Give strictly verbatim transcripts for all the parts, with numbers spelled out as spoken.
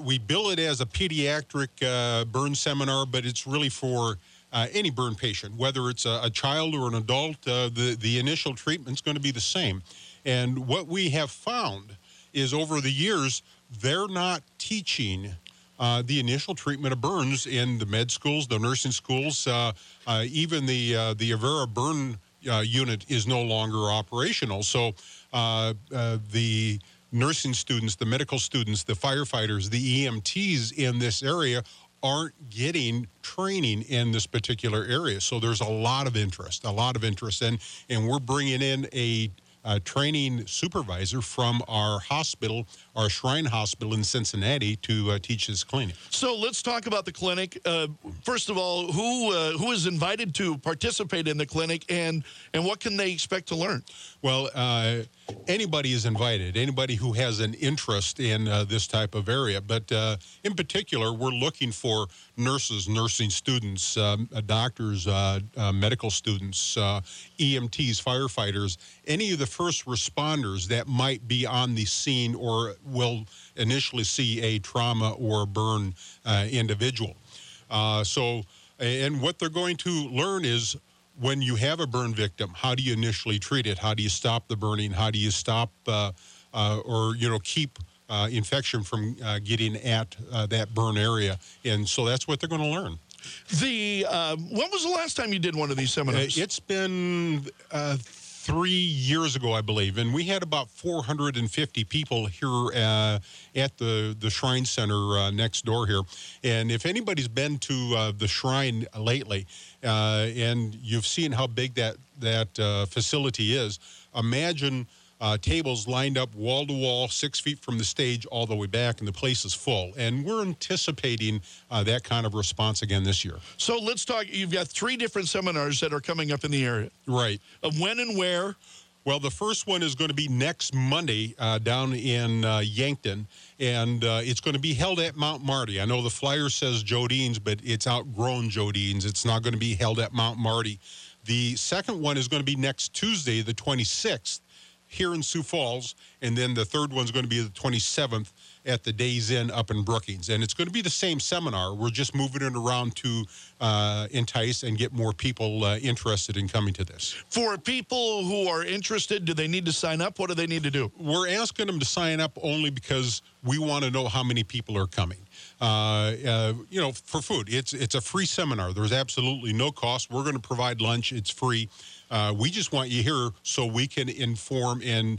we bill it as a pediatric uh, burn seminar, but it's really for uh, any burn patient, whether it's a, a child or an adult. Uh, the the initial treatment's going to be the same. And what we have found is over the years, they're not teaching uh, the initial treatment of burns in the med schools, the nursing schools, uh, uh, even the uh, the Avera burn uh, unit is no longer operational. So uh, uh, the nursing students, the medical students, the firefighters, the E M Ts in this area aren't getting training in this particular area. So there's a lot of interest, a lot of interest. And, and we're bringing in a Uh, training supervisor from our hospital, our Shrine Hospital in Cincinnati, to uh, teach this clinic. So let's talk about the clinic. Uh, first of all, who uh, who is invited to participate in the clinic, and and what can they expect to learn? Well, uh, anybody is invited. Anybody who has an interest in uh, this type of area, but uh, in particular, we're looking for nurses, nursing students, um, uh, doctors, uh, uh, medical students, uh, E M Ts, firefighters, any of the first responders that might be on the scene or will initially see a trauma or burn uh, individual. Uh, so, and what they're going to learn is when you have a burn victim, how do you initially treat it? How do you stop the burning? How do you stop uh, uh, or, you know, keep uh, infection from uh, getting at uh, that burn area? And so that's what they're going to learn. The uh, when was the last time you did one of these seminars? Uh, it's been uh, three years ago, I believe, and we had about four hundred fifty people here uh, at the the Shrine Center uh, next door here. And if anybody's been to uh, the Shrine lately, uh, and you've seen how big that that uh, facility is, imagine Uh, tables lined up wall to wall, six feet from the stage all the way back, and the place is full. And we're anticipating uh, that kind of response again this year. So let's talk. You've got three different seminars that are coming up in the area. Right. Uh, when and where? Well, the first one is going to be next Monday uh, down in uh, Yankton, and uh, it's going to be held at Mount Marty. I know the flyer says Jodine's, but it's outgrown Jodine's. It's not going to be held at Mount Marty. The second one is going to be next Tuesday, the twenty-sixth, here in Sioux Falls, and then the third one's going to be the twenty-seventh at the Days Inn up in Brookings. And it's going to be the same seminar. We're just moving it around to uh, entice and get more people uh, interested in coming to this. For people who are interested, do they need to sign up? What do they need to do? We're asking them to sign up only because we want to know how many people are coming. Uh, uh, you know, for food. It's, it's a free seminar. There's absolutely no cost. We're going to provide lunch. It's free. Uh, we just want you here so we can inform and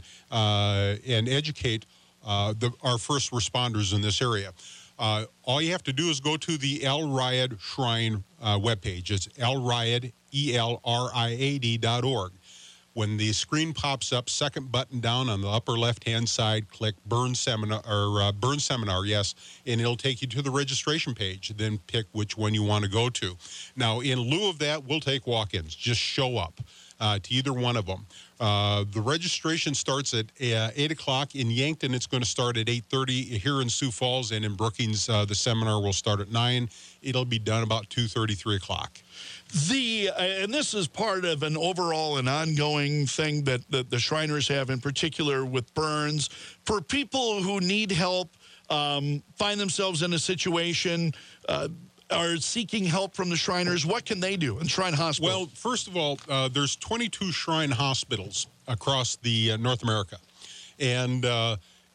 uh, and educate uh, the, our first responders in this area. Uh, all you have to do is go to the El Riad Shrine uh, webpage. It's El Riad, E L R I A D dot org. When the screen pops up, second button down on the upper left-hand side, click Burn Seminar, or uh, Burn Seminar, yes, and it'll take you to the registration page. Then pick which one you want to go to. Now, in lieu of that, we'll take walk-ins. Just show up uh, to either one of them. Uh, the registration starts at uh, eight o'clock. In Yankton, it's going to start at eight thirty. Here in Sioux Falls and in Brookings, uh, the seminar will start at nine. It'll be done about two thirty, three o'clock. The uh, and this is part of an overall and ongoing thing that, that the Shriners have, in particular with burns. For people who need help, um, find themselves in a situation, uh, are seeking help from the Shriners, what can they do in Shrine Hospital? Well, first of all, uh, there's twenty-two Shrine hospitals across the uh, North America, and uh,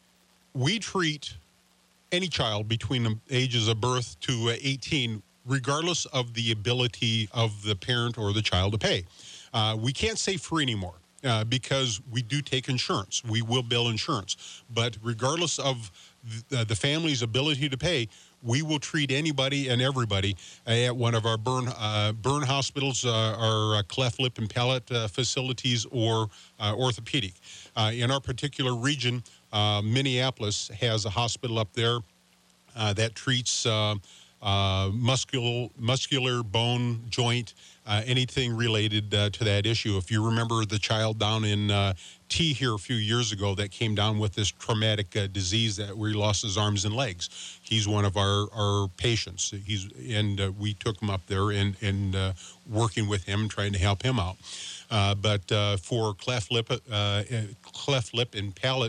we treat any child between the ages of birth to uh, eighteen, regardless of the ability of the parent or the child to pay. Uh, we can't say free anymore uh, because we do take insurance. We will bill insurance. But regardless of the, the family's ability to pay, we will treat anybody and everybody at one of our burn uh, burn hospitals, uh, our uh, cleft lip and palate uh, facilities, or uh, orthopedic. Uh, in our particular region, uh, Minneapolis has a hospital up there uh, that treats uh, uh, muscular, muscular bone, joint, uh, anything related uh, to that issue. If you remember the child down in uh, T here a few years ago that came down with this traumatic uh, disease that where he lost his arms and legs, he's one of our, our patients. He's and uh, we took him up there and and uh, working with him, trying to help him out. Uh, but uh, for cleft lip, uh, cleft lip and palate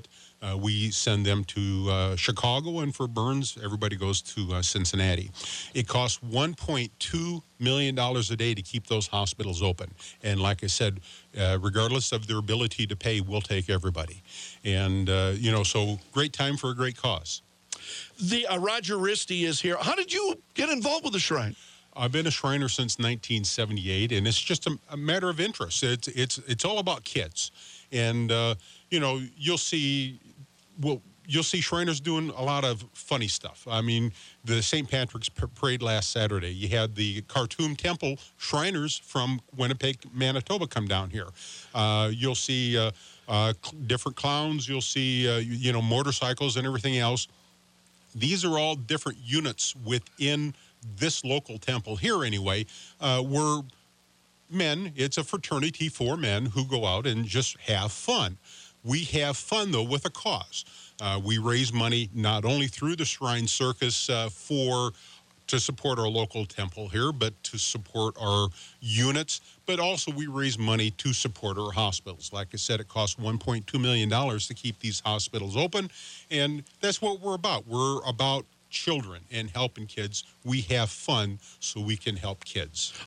Uh, we send them to uh, Chicago, and for burns, everybody goes to uh, Cincinnati. It costs one point two million dollars a day to keep those hospitals open. And like I said, uh, regardless of their ability to pay, we'll take everybody. And, uh, you know, so great time for a great cause. The uh, Roger Risty is here. How did you get involved with the Shrine? I've been a Shriner since nineteen seventy-eight, and it's just a, a matter of interest. It's it's it's all about kids, and uh, you know you'll see, well you'll see Shriners doing a lot of funny stuff. I mean, the Saint Patrick's Parade last Saturday, you had the Khartoum Temple Shriners from Winnipeg, Manitoba, come down here. Uh, you'll see uh, uh, different clowns. You'll see uh, you know motorcycles and everything else. These are all different units within this local temple here anyway. Uh, we're men. It's a fraternity for men who go out and just have fun. We have fun, though, with a cause. Uh, we raise money not only through the Shrine Circus uh, for to support our local temple here, but to support our units, but also we raise money to support our hospitals. Like I said, it costs one point two million dollars to keep these hospitals open, and that's what we're about. We're about children and helping kids. We have fun so we can help kids.